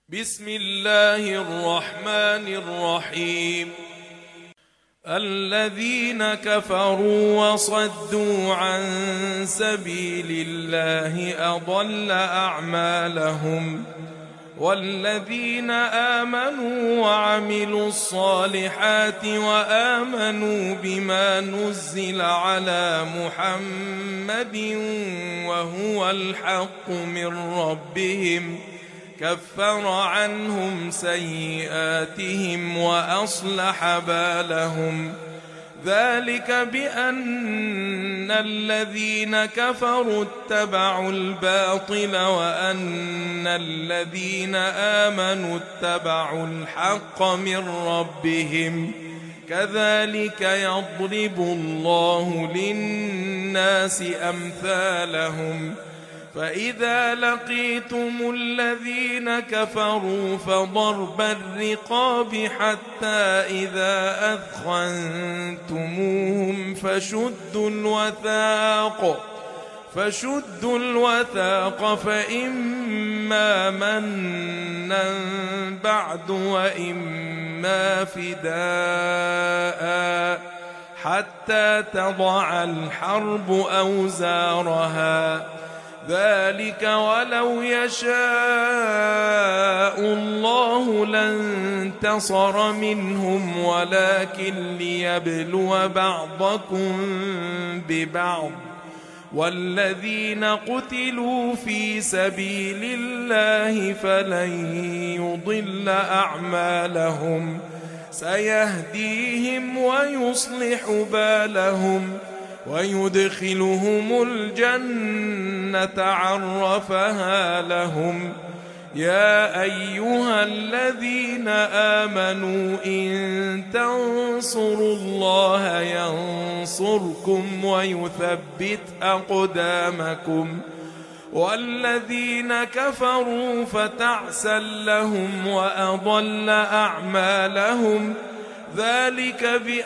بسم الله الرحمن الرحيم. الذين كفروا وصدوا عن سبيل الله أضل أعمالهم، والذين آمنوا وعملوا الصالحات وآمنوا بما نزل على محمد وهو الحق من ربهم كفر عنهم سيئاتهم وأصلح بالهم. ذلك بأن الذين كفروا اتبعوا الباطل وأن الذين آمنوا اتبعوا الحق من ربهم. كذلك يضرب الله للناس أمثالهم. فإذا لقيتم الذين كفروا فضرب الرقاب حتى إذا أثخنتموهم فشدوا الوثاق فإما منا بعد وإما فداء حتى تضع الحرب أوزارها. ذلك ولو يشاء الله لانتصر منهم ولكن ليبلو بعضكم ببعض. والذين قتلوا في سبيل الله فلن يضل أعمالهم سيهديهم ويصلح بالهم ويدخلهم الجنة عرفها لهم. يا أيها الذين آمنوا إن تنصروا الله ينصركم ويثبت أقدامكم. والذين كفروا فتعسا لهم وأضل أعمالهم. ذلك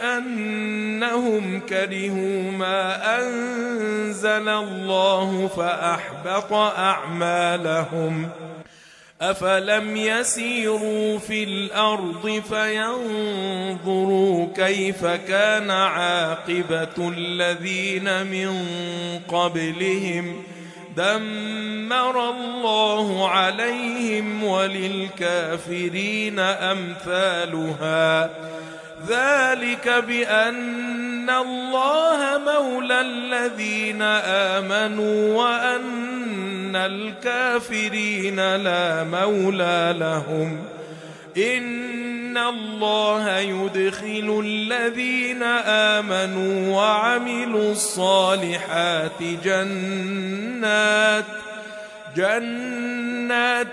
بأنهم كرهوا ما أنزل الله فأحبط أعمالهم. أفلم يسيروا في الأرض فينظروا كيف كان عاقبة الذين من قبلهم دمر الله عليهم وللكافرين أمثالها. ذلك بأن الله مولى الذين آمنوا وأن الكافرين لا مولى لهم. إن الله يدخل الذين آمنوا وعملوا الصالحات جنات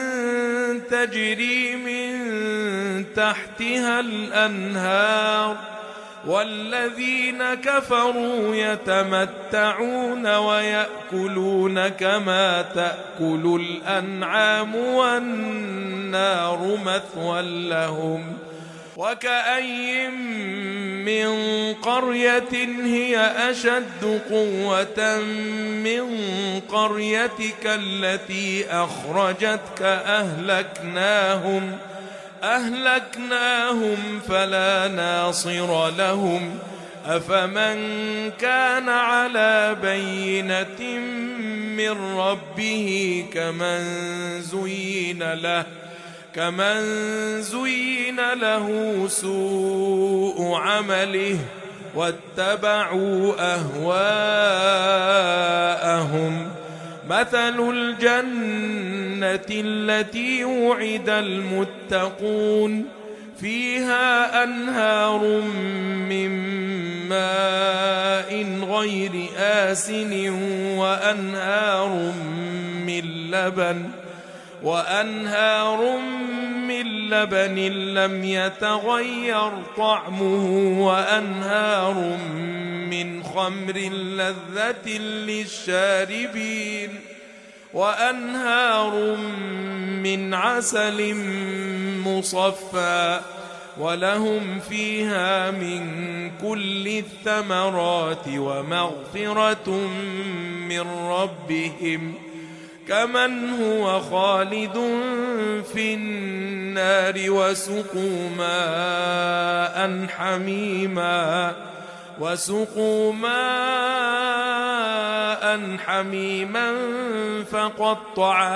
تجري من تحتها الأنهار. والذين كفروا يتمتعون ويأكلون كما تأكل الأنعام والنار مثوى لهم. وكأين من قرية هي أشد قوة من قريتك التي أخرجتك أهلكناهم فلا ناصر لهم. أفمن كان على بينة من ربه كمن زين له سوء عمله واتبعوا أهواءهم. مثل الجنة التي وعد المتقون فيها أنهار من ماء غير آسن وأنهار من لبن لم يتغير طعمه وأنهار من خمر لذة للشاربين وأنهار من عسل مصفى ولهم فيها من كل الثمرات ومغفرة من ربهم كمن هو خالد في النار وسقوا ماء حميما فقطع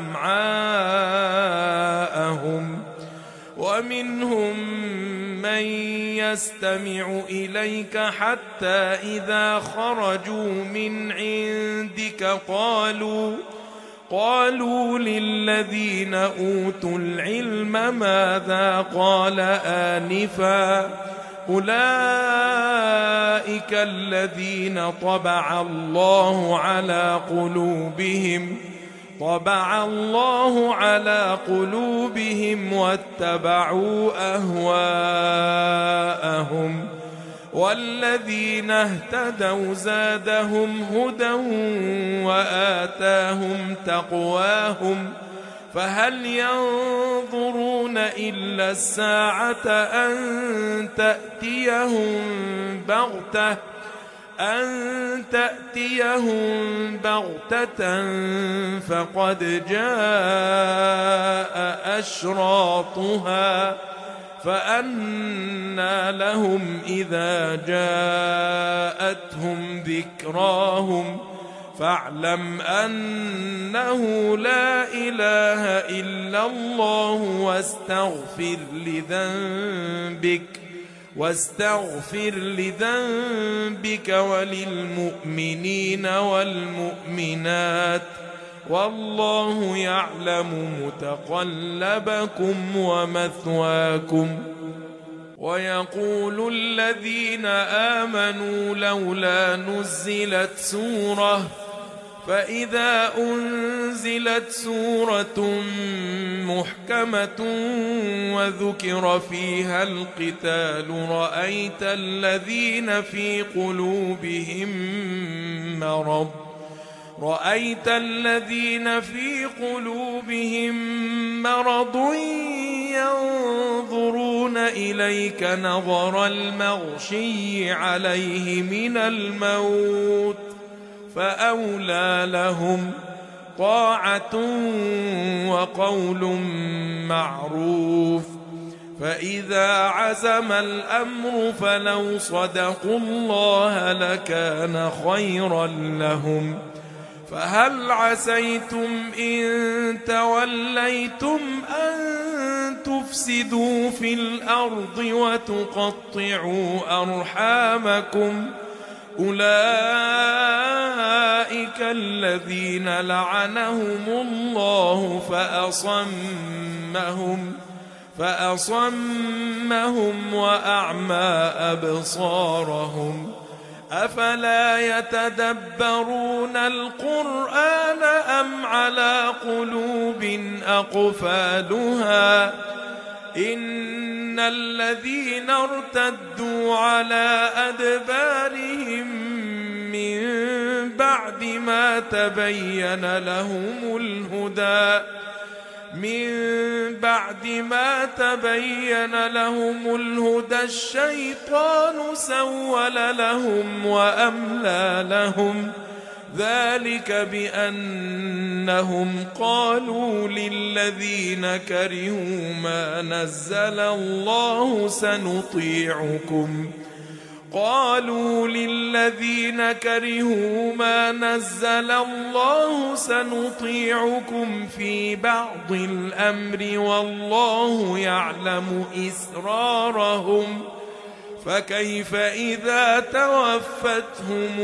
أمعاءهم ومنهم من يستمع إليك حتى إذا خرجوا من عندك قالوا للذين أوتوا العلم ماذا قال آنفا أولئك الذين طبع الله على قلوبهم واتبعوا أهواءهم والذين اهتدوا زادهم هدى وآتاهم تقواهم فهل ينظرون إلا الساعة أن تأتيهم بغتة فقد جاء أشراطها فأنى لهم إذا جاءتهم ذكراهم فاعلم أنه لا إله إلا الله واستغفر لذنبك وللمؤمنين والمؤمنات والله يعلم متقلبكم ومثواكم. ويقول الذين آمنوا لولا نزلت سورة فإذا أنزلت سورة محكمة وذكر فيها القتال رأيت الذين في قلوبهم مرض ينظرون إليك نظر المغشي عليه من الموت فأولى لهم طاعة وقول معروف. فإذا عزم الأمر فلو صدقوا الله لكان خيرا لهم. فهل عسيتم إن توليتم أن تفسدوا في الأرض وتقطعوا أرحامكم أولئك الذين لعنهم الله فأصمهم وأعمى أبصارهم أفلا يتدبرون القرآن أم على قلوب أقفالها إن الذين ارتدوا على أدبارهم من بعد ما تبين لهم الهدى الشيطان سول لهم وأملى لهم ذلك بأنهم قالوا للذين كرهوا ما نزل الله سنطيعكم في بعض الأمر والله يعلم إسرارهم فكيف إذا توفتهم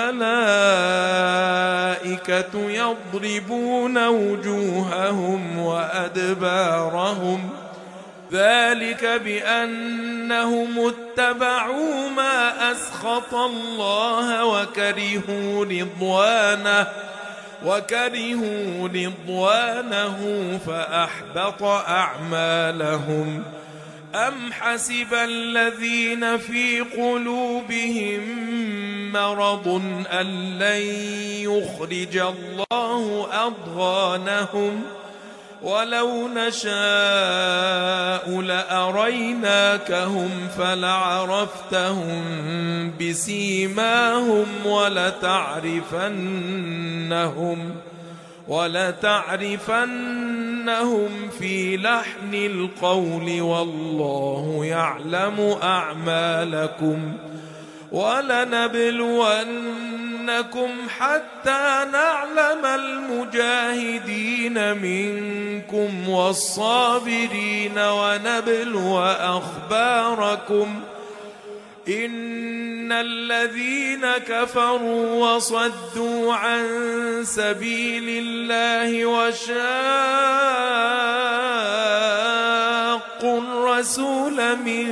الملائكة يضربون وجوههم وأدبارهم ذلك بأنهم اتبعوا ما أسخط الله وكرهوا رضوانه فأحبط أعمالهم. أم حسب الذين في قلوبهم مرض أن لن يخرج الله أضغانهم ولو نشاء لأريناكهم فلعرفتهم ولتعرفنهم في لحن القول والله يعلم أعمالكم ولنبلونكم حتى نعلم المجاهدين منكم والصابرين ونبلو أخباركم إن الذين كفروا وصدوا عن سبيل الله وشاقوا الرسول من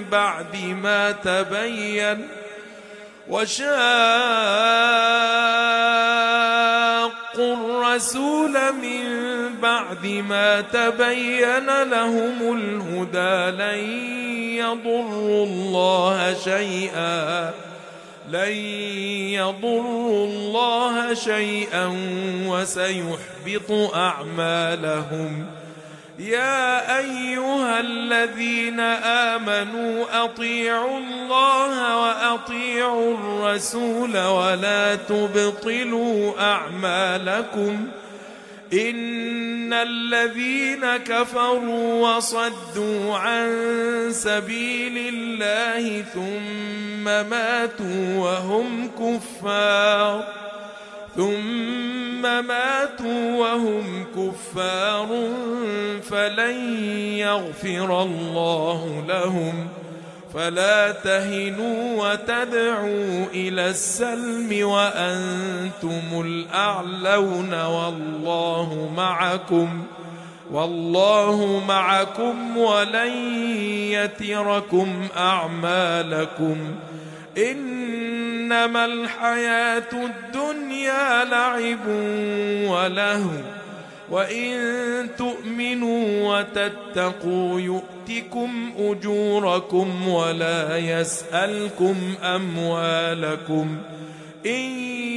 بعد ما تبين لهم الهدى لن يضروا الله شيئا وسيحبط أعمالهم. يا أيها الذين آمنوا أطيعوا الله وأطيعوا الرسول ولا تبطلوا أعمالكم إن الذين كفروا وصدوا عن سبيل الله ثم ماتوا وهم كفار فلن يغفر الله لهم. فلا تهنوا وتدعوا إلى السلم وأنتم الأعلون والله معكم ولن يتركم أعمالكم. إنما الحياة الدنيا لعب ولهو وإن تؤمنوا وتتقوا يؤتكم أجوركم ولا يسألكم أموالكم إن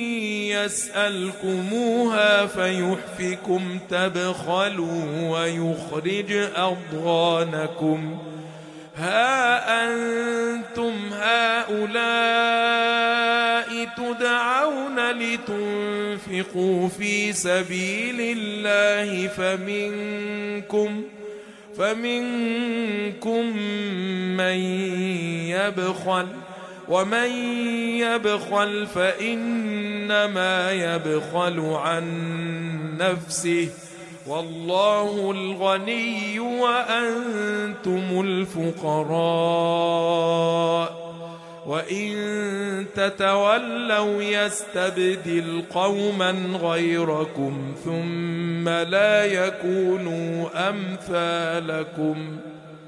يسألكموها فيحفكم تبخلوا ويخرج أضغانكم. ها أنتم هؤلاء تدعون لتنفقوا في سبيل الله فمنكم من يبخل ومن يبخل فإنما يبخل عن نفسه والله الغني وأنتم الفقراء وإن تتولوا يستبدل قوما غيركم ثم لا يكونوا أمثالكم.